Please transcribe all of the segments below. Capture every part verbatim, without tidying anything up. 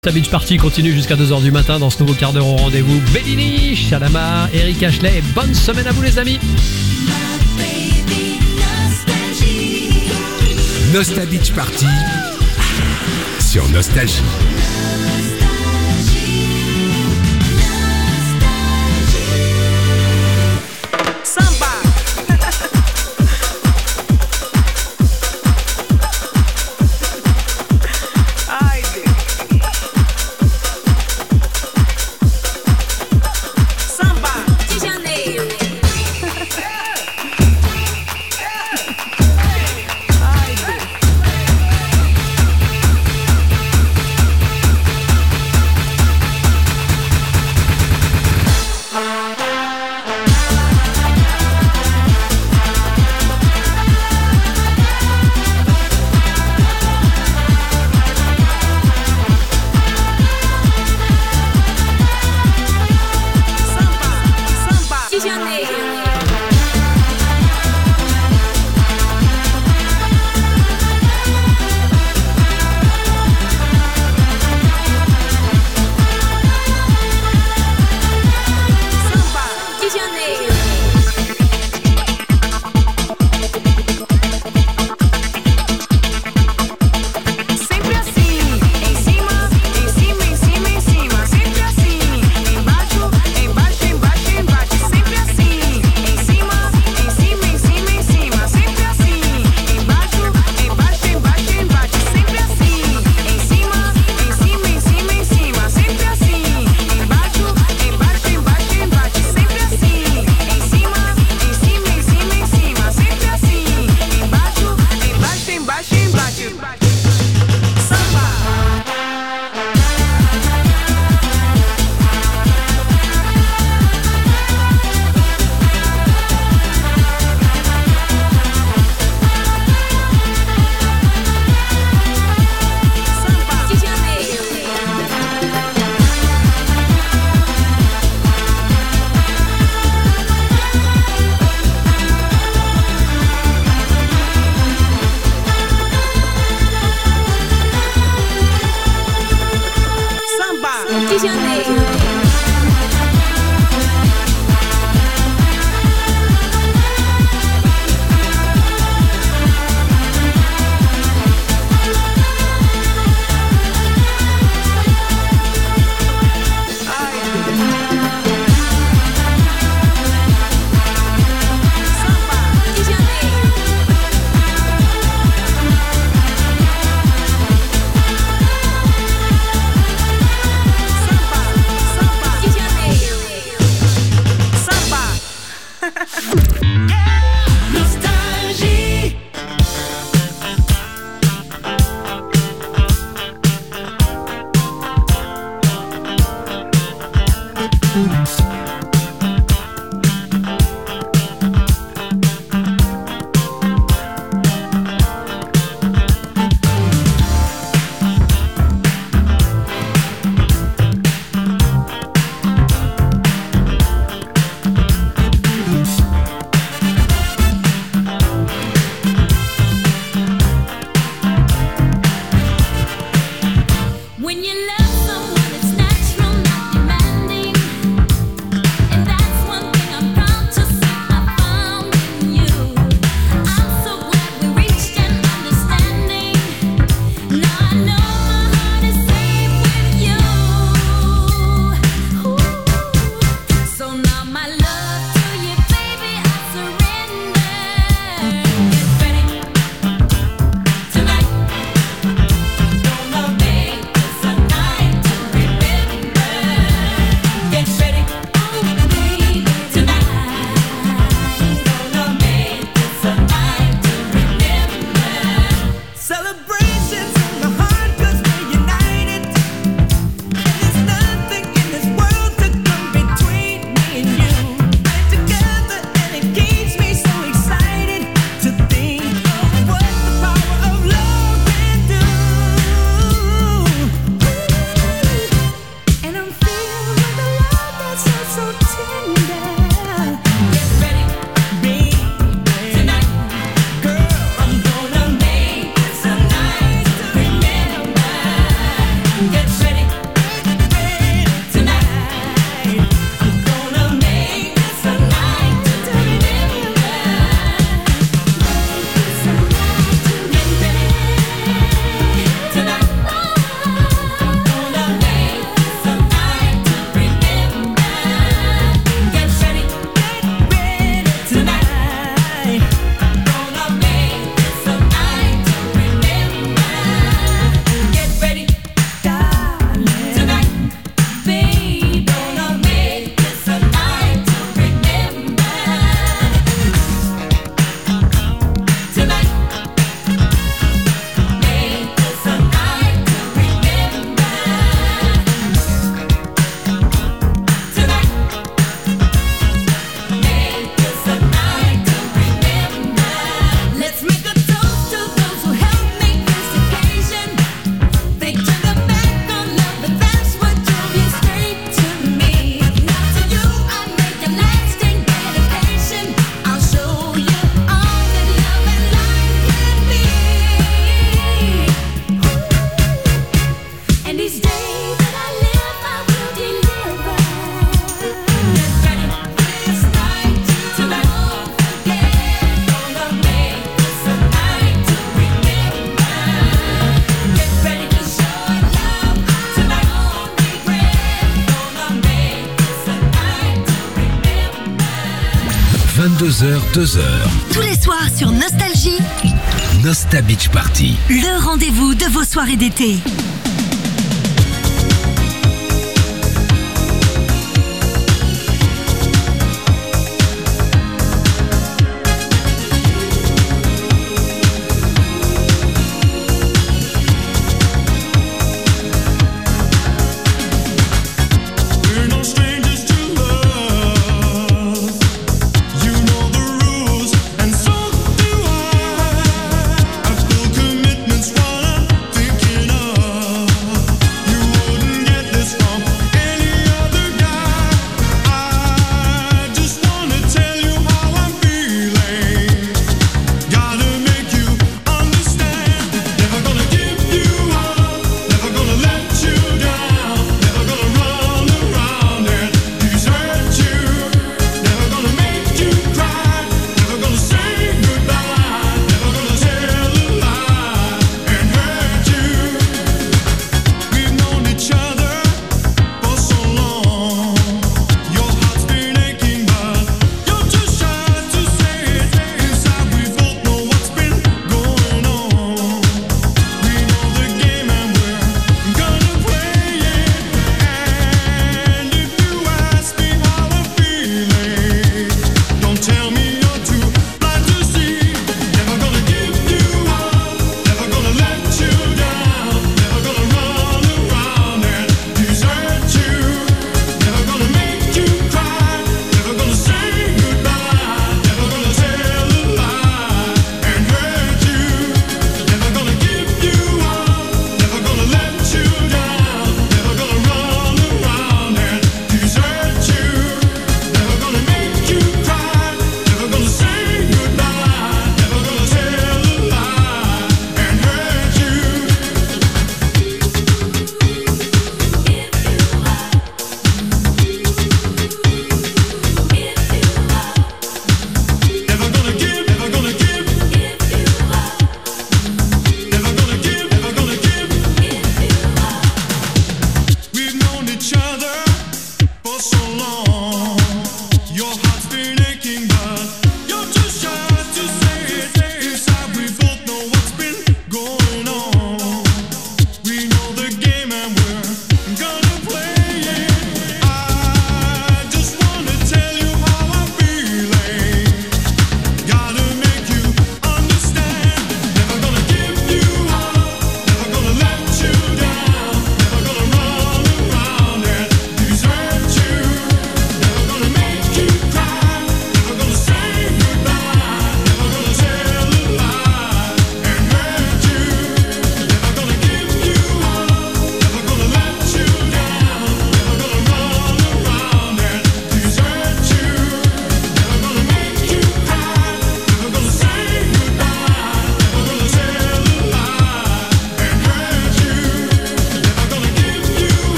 Ta Beach Party continue jusqu'à deux heures du matin dans ce nouveau quart d'heure au rendez-vous. Bellini, Shalama, Eric Ashley et bonne semaine à vous les amis. Nostal Beach Party sur Nostalgie. vingt-deux heures, deux heures. Tous les soirs sur Nostalgie, Nostal Beach Party. le rendez-vous de vos soirées d'été. Commitments, what I'm thinking of.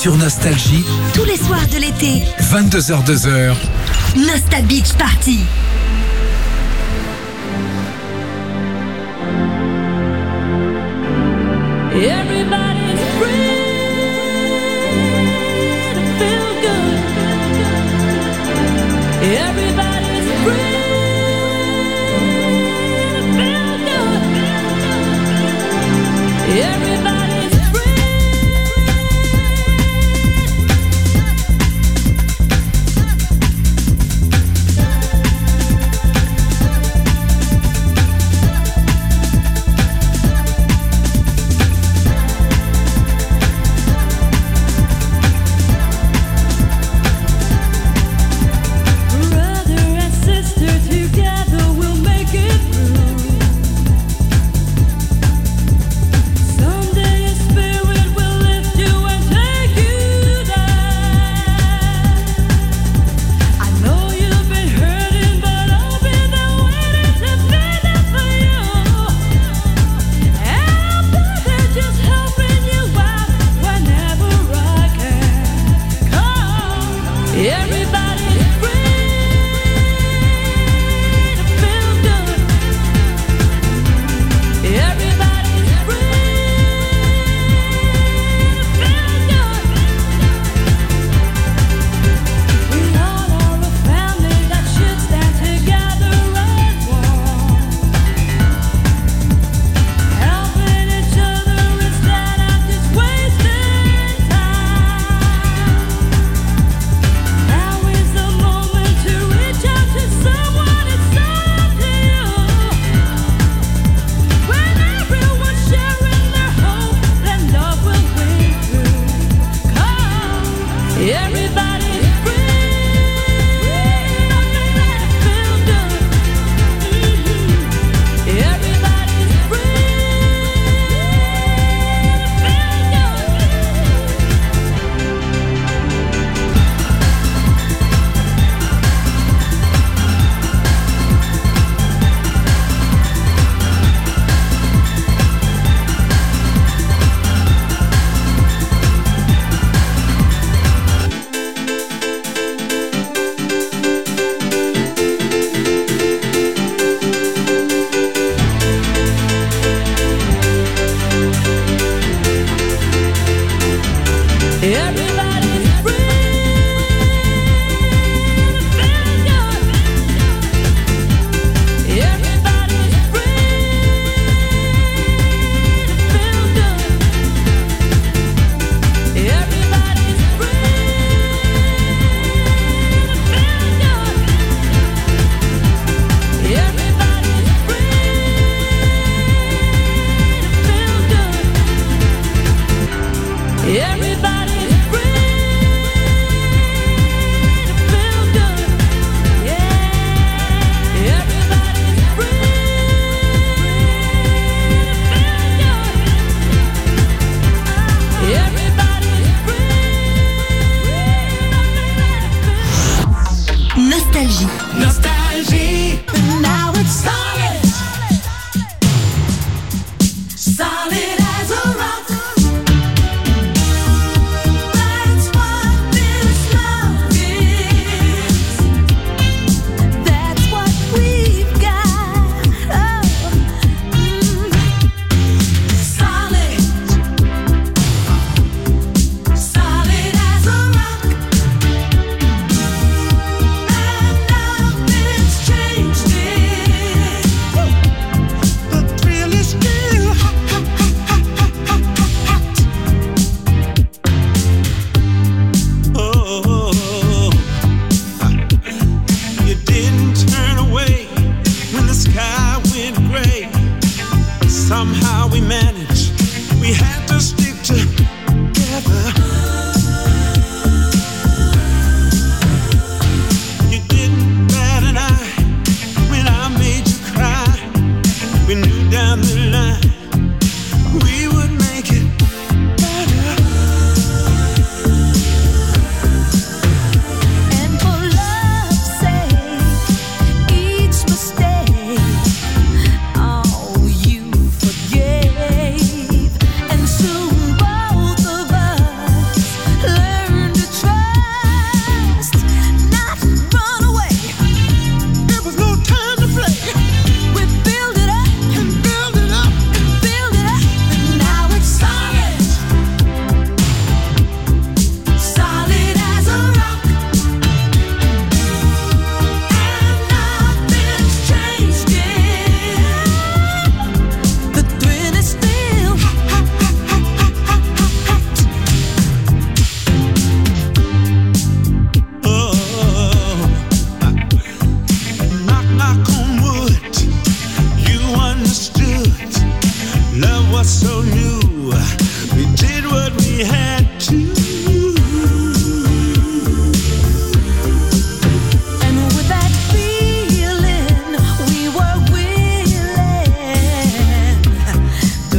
sur Nostalgie, Tous les soirs de l'été, vingt-deux heures deux heures. Nostal Beach Party. Everybody's free to feel good. Everybody's free to feel good. Everybody's someday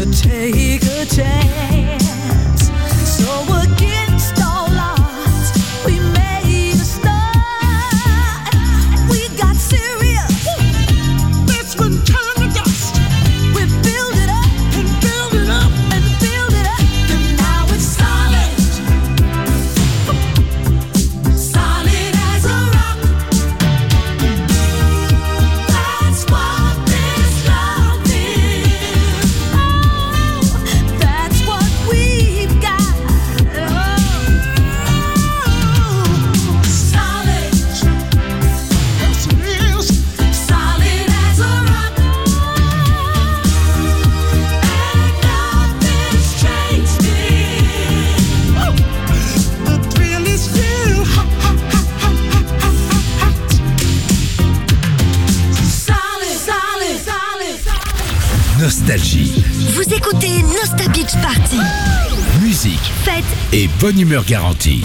take a chance. So against all odds, we made a start. We got serious. This one turned to dust. We build it up and build it up and build it up, and now it's solid, solid as a rock. That's what this love is. Oh, that's what we've got. Oh, solid, yes it is, solid as a rock, and nothing's changed it. The thrill is still hot, hot, hot, hot, hot, hot, hot. Solid, solid, solid, solid. Nostalgie, Vous écoutez Nostal Beach Party. musique Fête et bonne humeur garantie.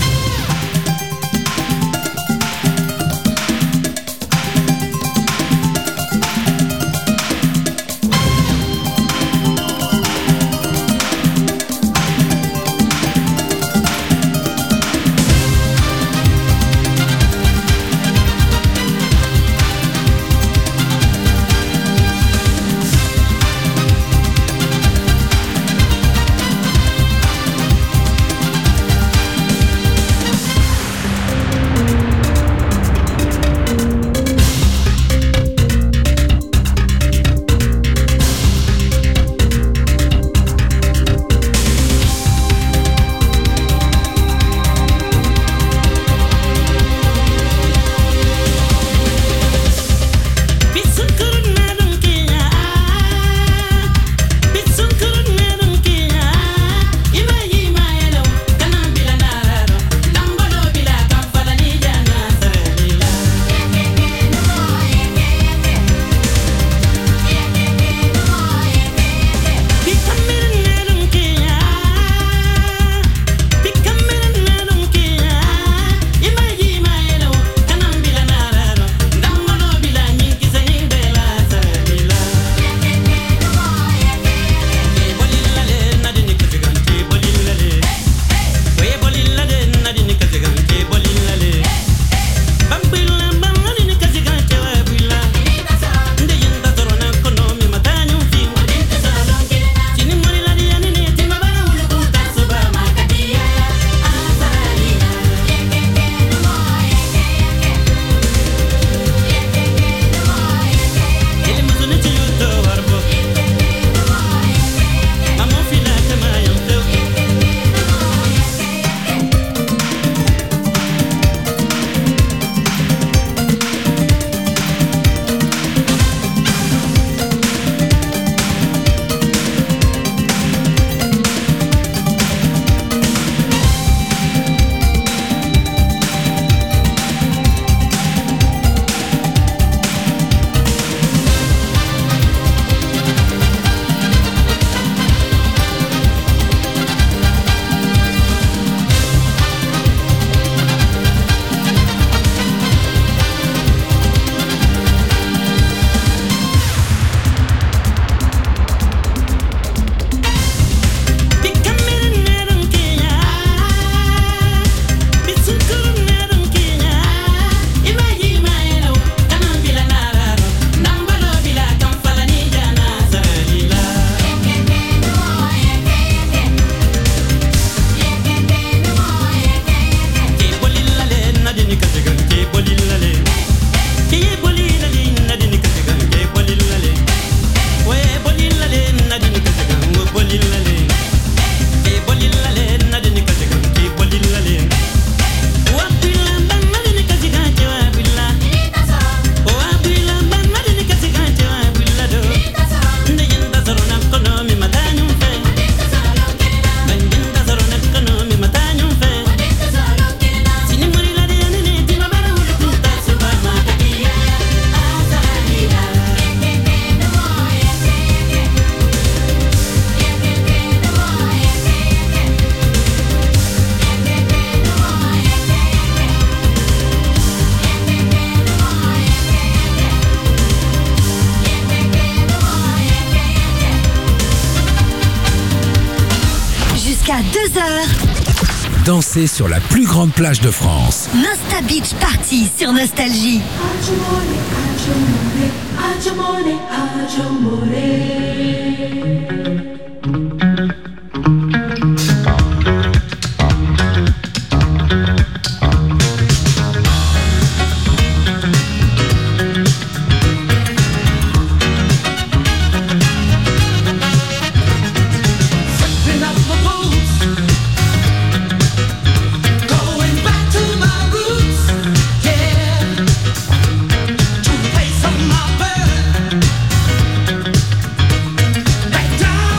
Jusqu'à deux heures, Dansez sur la plus grande plage de France. Nosta Beach Party sur Nostalgie. Down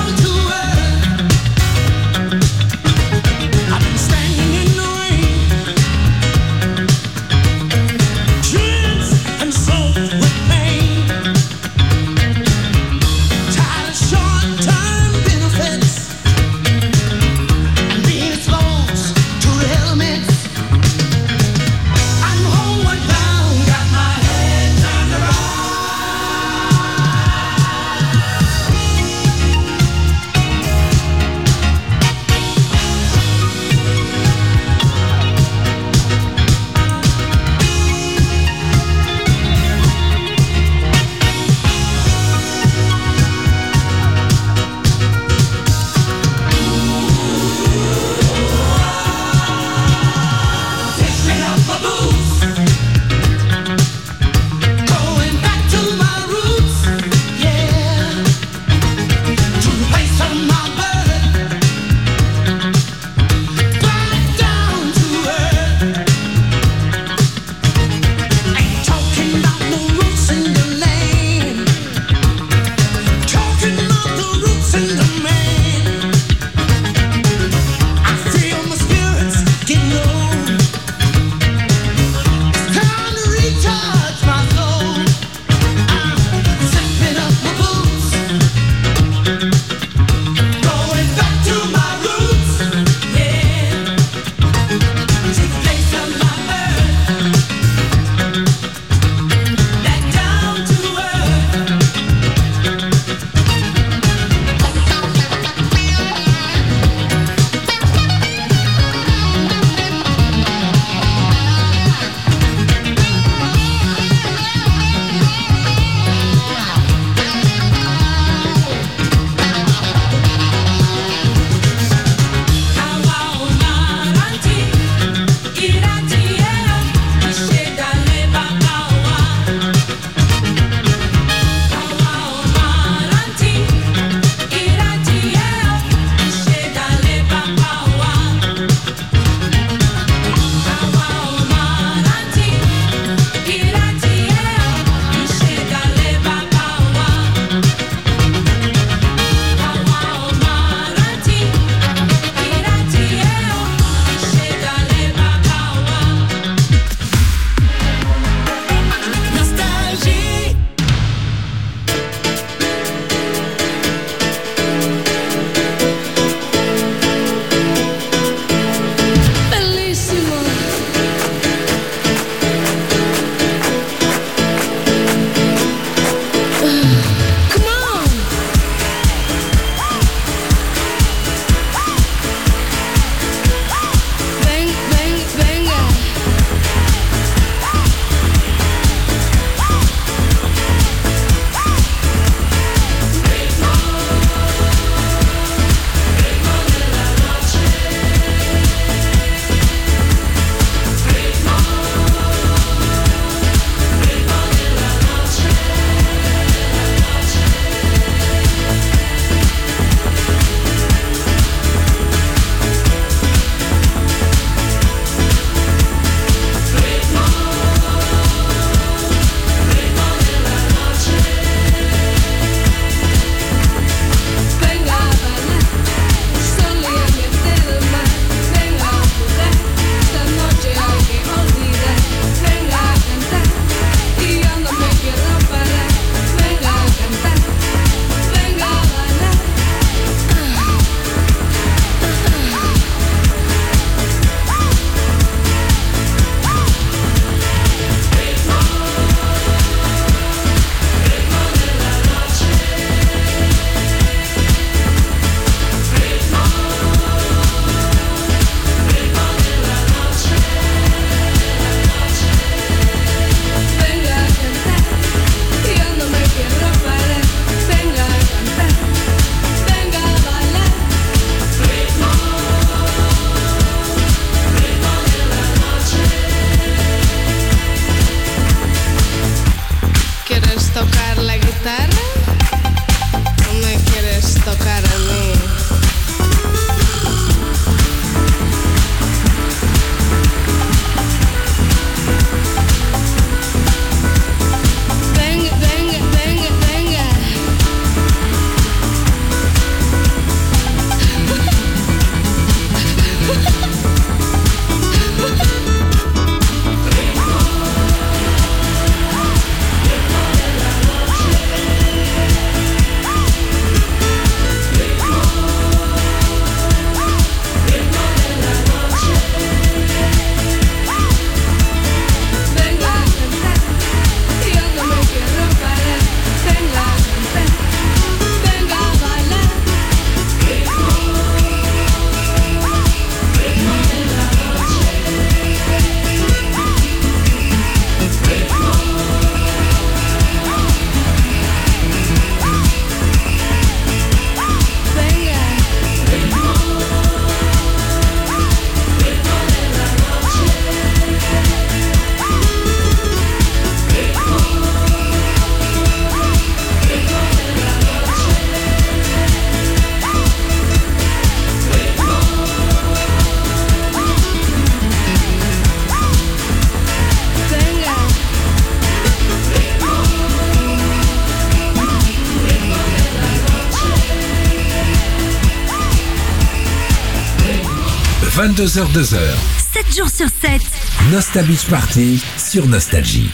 vingt-deux heures deux heures. sept jours sur sept. Nostal Beach Party sur Nostalgie.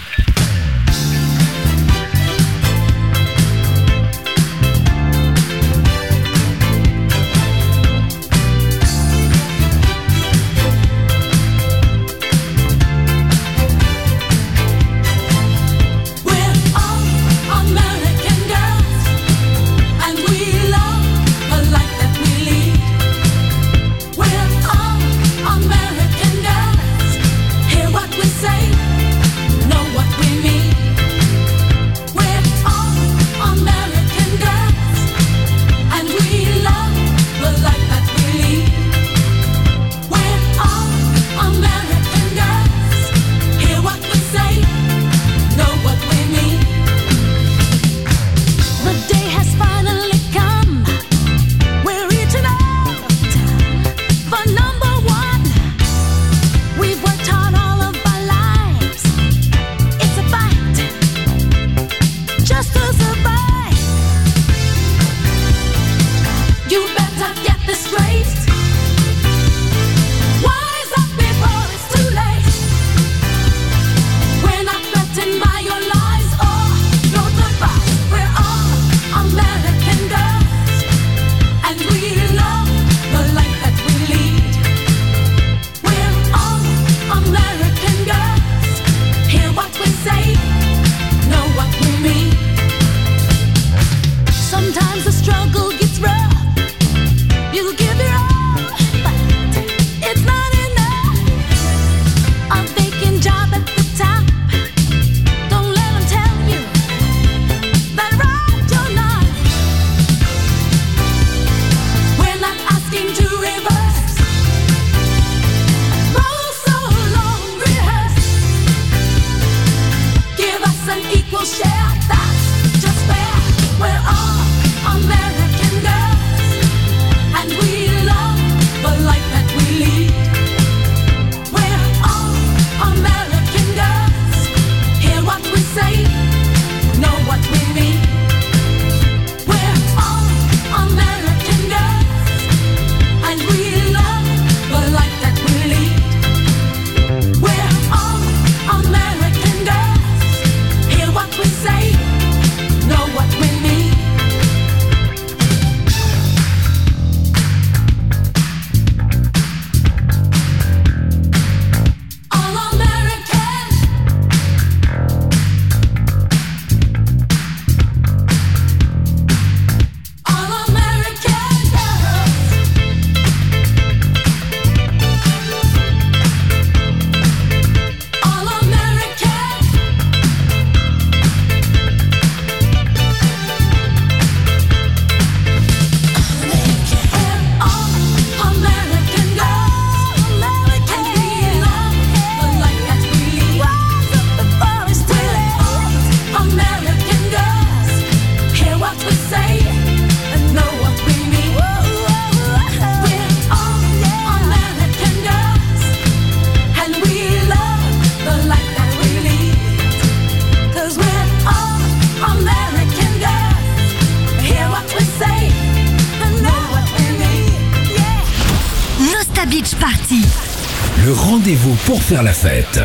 Beach Party. Le rendez-vous pour faire la fête.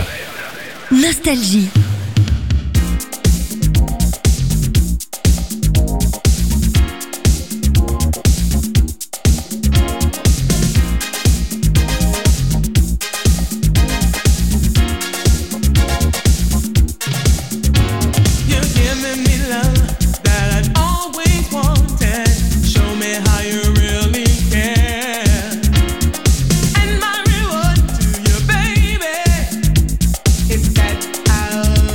Nostalgie. And my reward to you, baby, is that I'll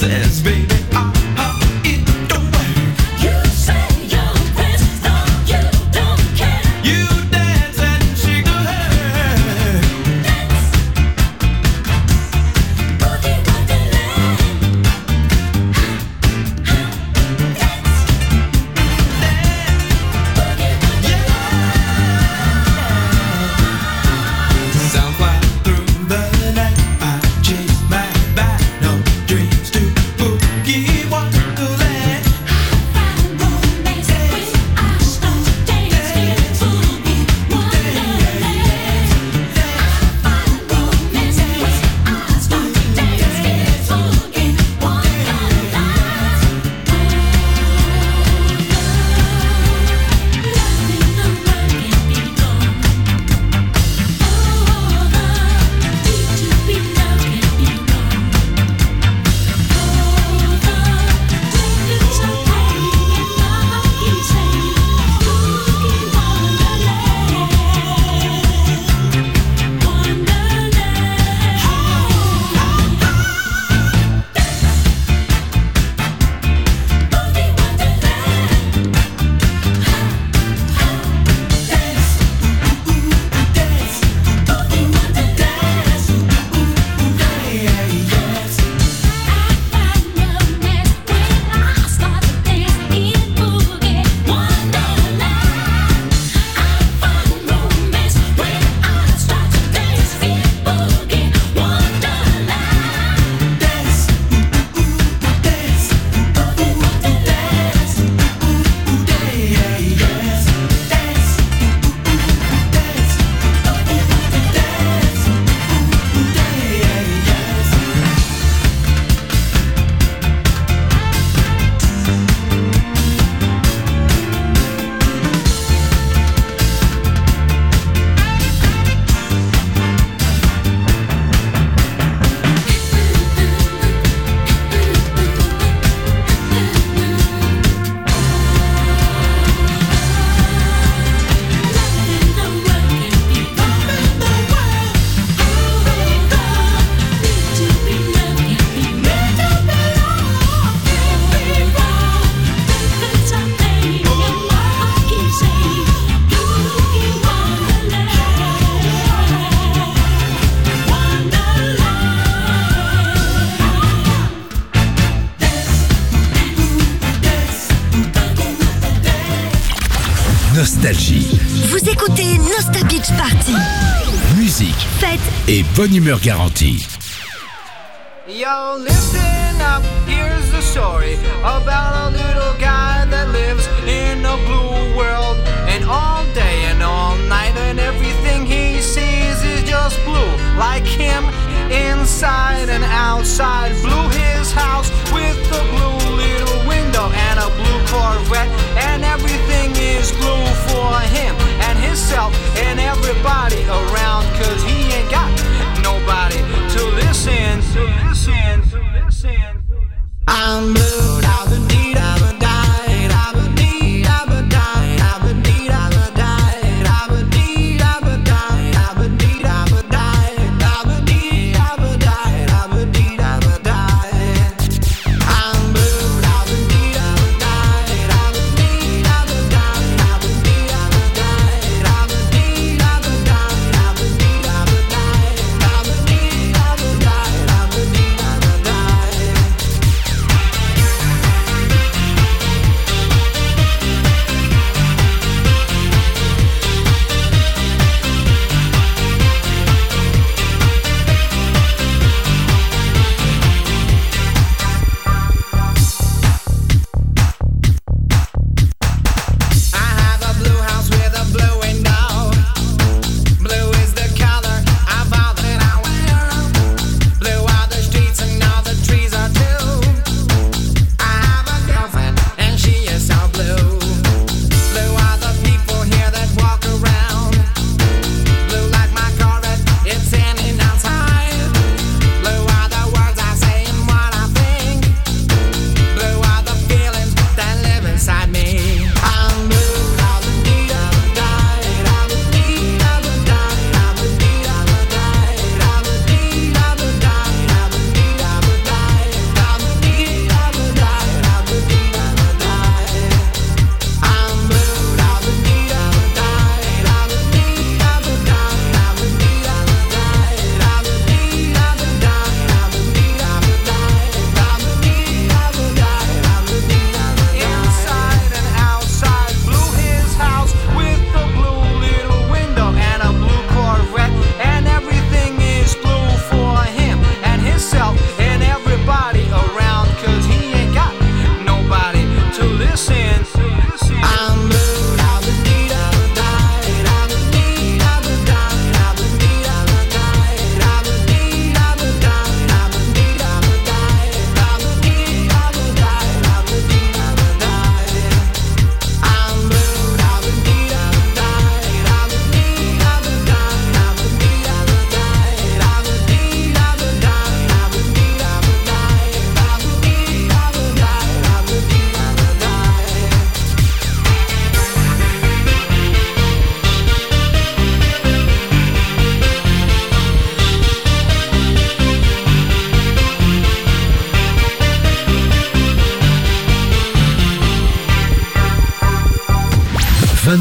says, baby, ah, ah, it don't work. You say your friends, no, you don't care. You dance and shake your head. Dance, boogie wonderland. Sound fly through the night. I chase my back, no dreams to boogie wonderland. Find romance when I start dancing boogie wonderland. Find romance when I start dancing boogie wonderland. Nostalgie, Vous écoutez Nostal Beach Party. musique Fête, et bonne humeur garantie. Yo, listen up, here's the story about a little guy that lives in a blue world. And all day and all night and everything he sees is just blue. Like him, inside and outside. Blue his house with a blue little window and a blue Corvette. And everything is blue for him and himself and everybody around. Cause he ain't got nobody to listen, to listen, to listen. I'm blue, da ba dee da ba die, da ba dee da ba die, da ba dee da ba die, da ba dee da ba die, da ba dee da ba die, da ba dee da ba die, da ba dee da ba die. I'm blue, da ba dee da ba die, da ba dee da ba die, da ba dee da ba die, da ba dee da ba die, da ba dee da ba die, da ba dee da ba die, da ba dee da ba die.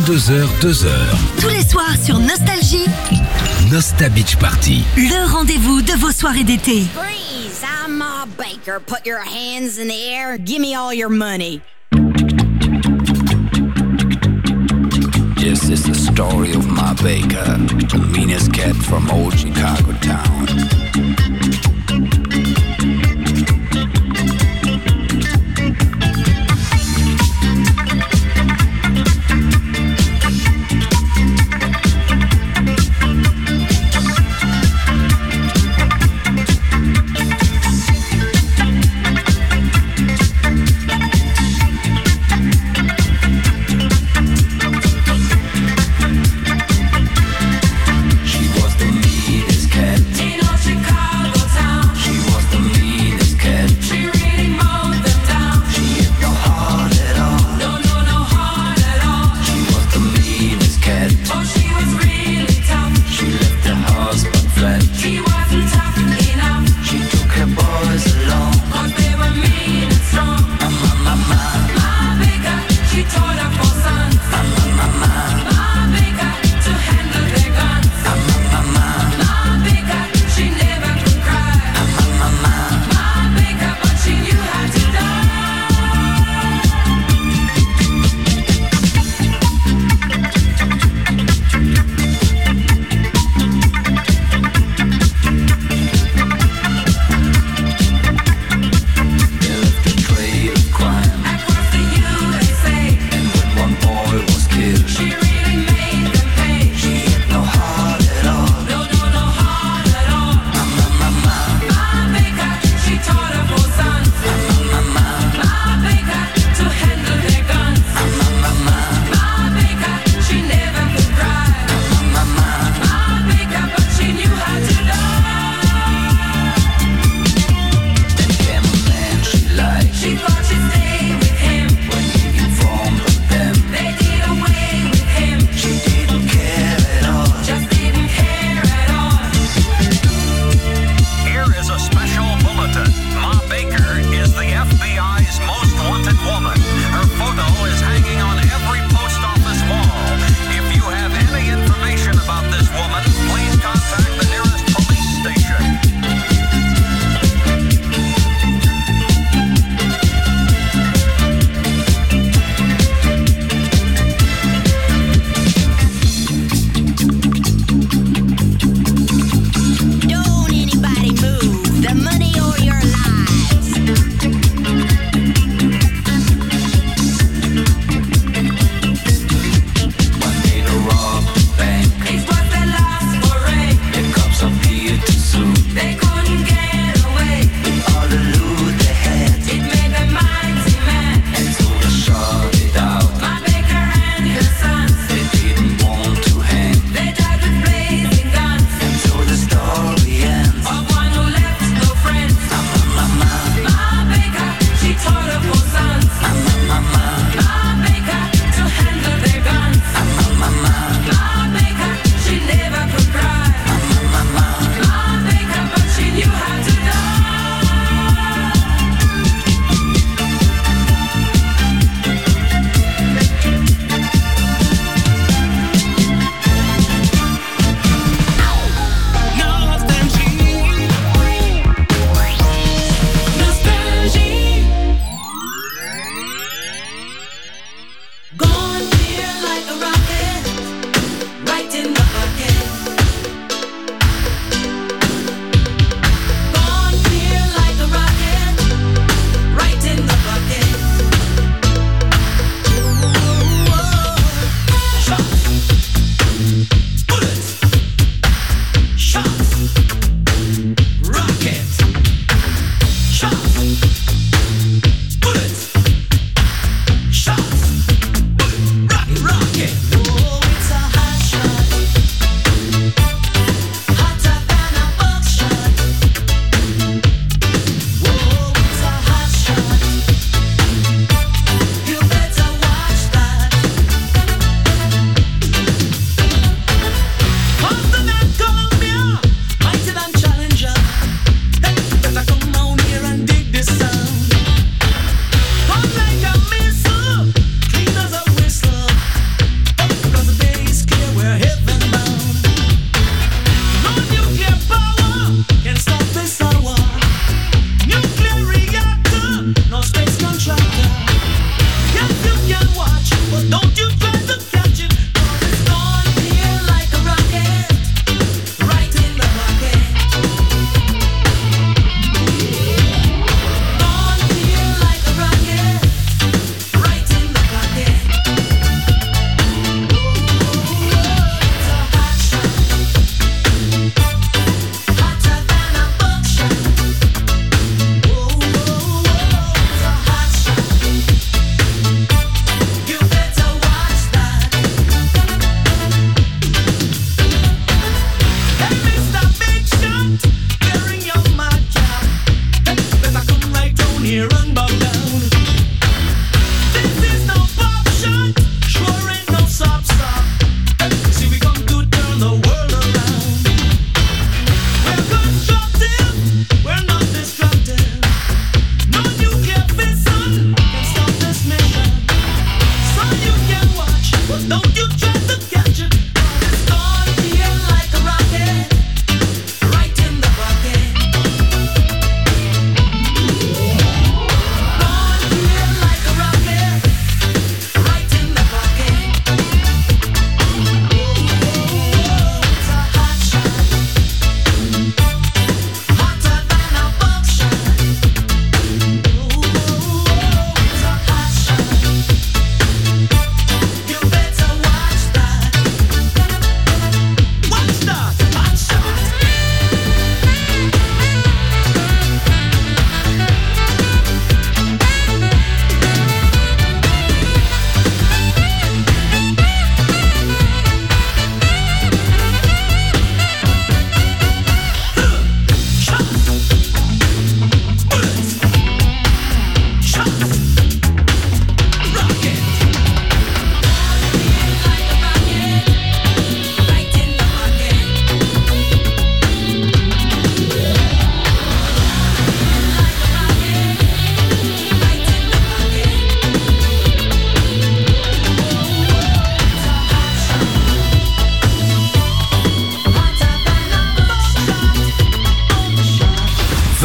vingt-deux heures, deux heures. Tous les soirs sur Nostalgie, Nosta Beach Party. le rendez-vous de vos soirées d'été. Freeze! I'm Ma Baker. Put your hands in the air. Give me all your money. This is the story of Ma Baker, the meanest cat from old Chicago town. the sun.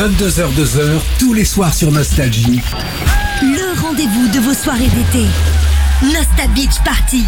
vingt-deux heures deux heures, tous les soirs sur Nostalgie. Le rendez-vous de vos soirées d'été. Nostal Beach Party.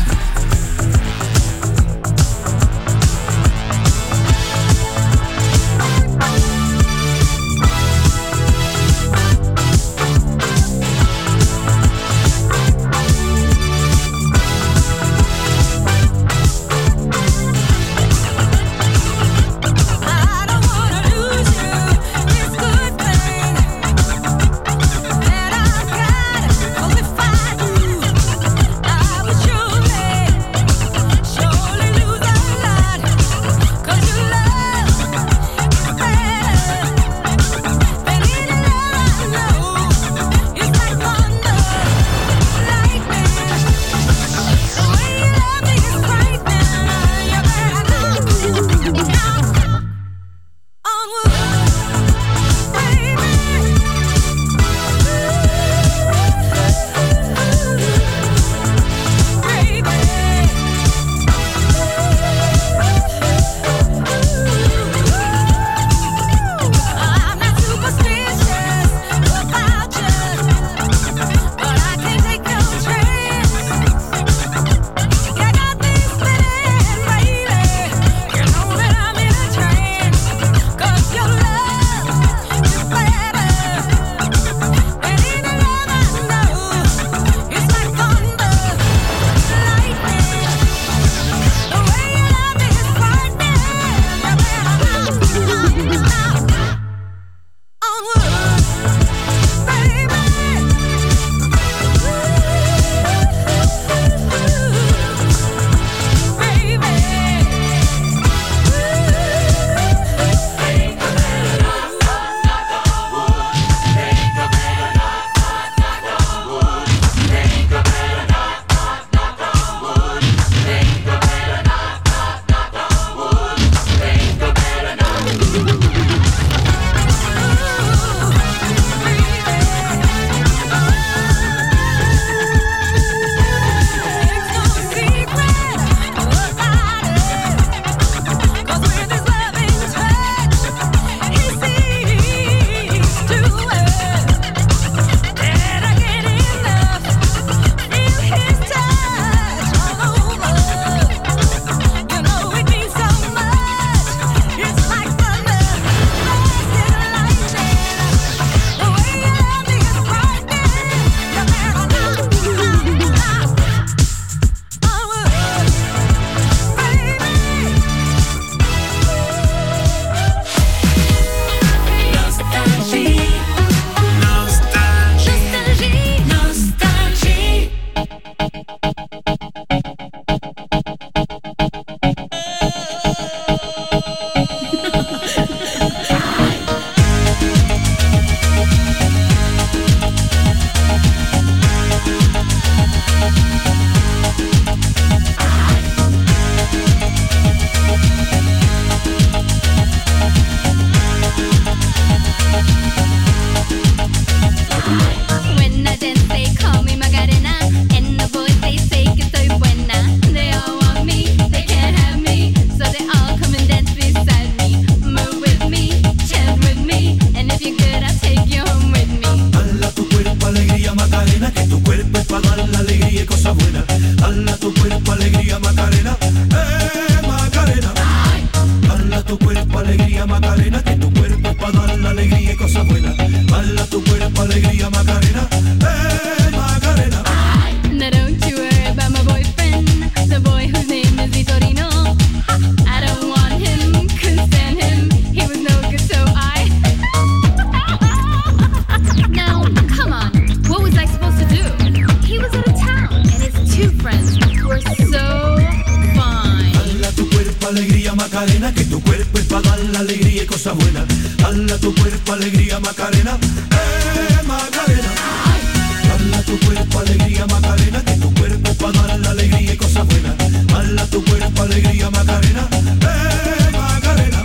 Macarena, que tu cuerpo es para dar la alegría y cosas buenas. Dale a tu cuerpo alegría, Macarena, eh, Macarena. Dale a tu cuerpo alegría, Macarena, que tu cuerpo es para dar la alegría y cosas buenas. Dale a tu cuerpo alegría, Macarena, eh, Macarena.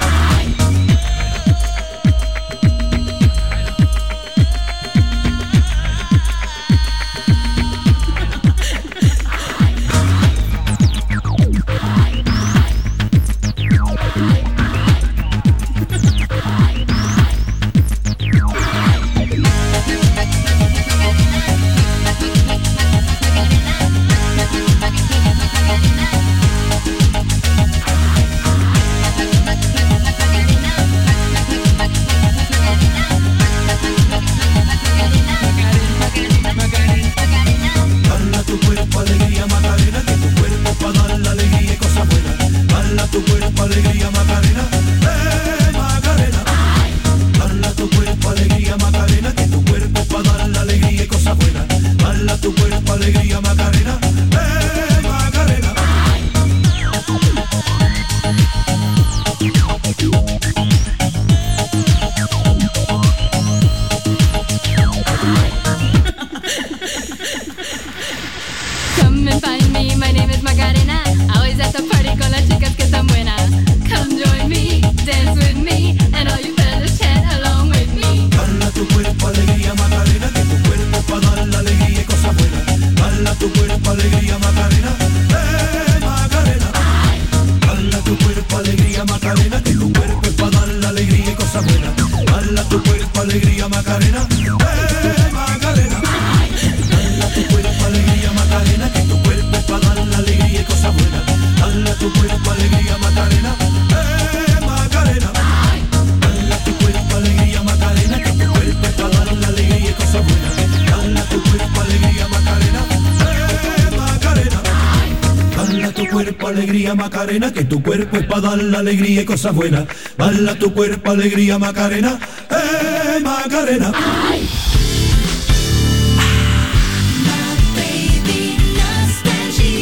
eh, Macarena. Dale a tu cuerpo alegría, Macarena, que tu cuerpo es para dar la alegría y cosas buenas. Dale a tu cuerpo alegría, Macarena, eh, Macarena. Dale a tu cuerpo alegría, Macarena, que tu cuerpo es para dar la alegría y cosas buenas. Dale a tu cuerpo alegría, Macarena, eh, Macarena. Dale a tu cuerpo alegría, Macarena, que tu cuerpo es para dar la alegría y cosas buenas. Dale a tu cuerpo alegría, Macarena, eh, Macarena.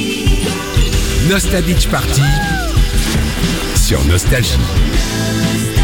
Nostalgie Beach Party sur Nostalgie.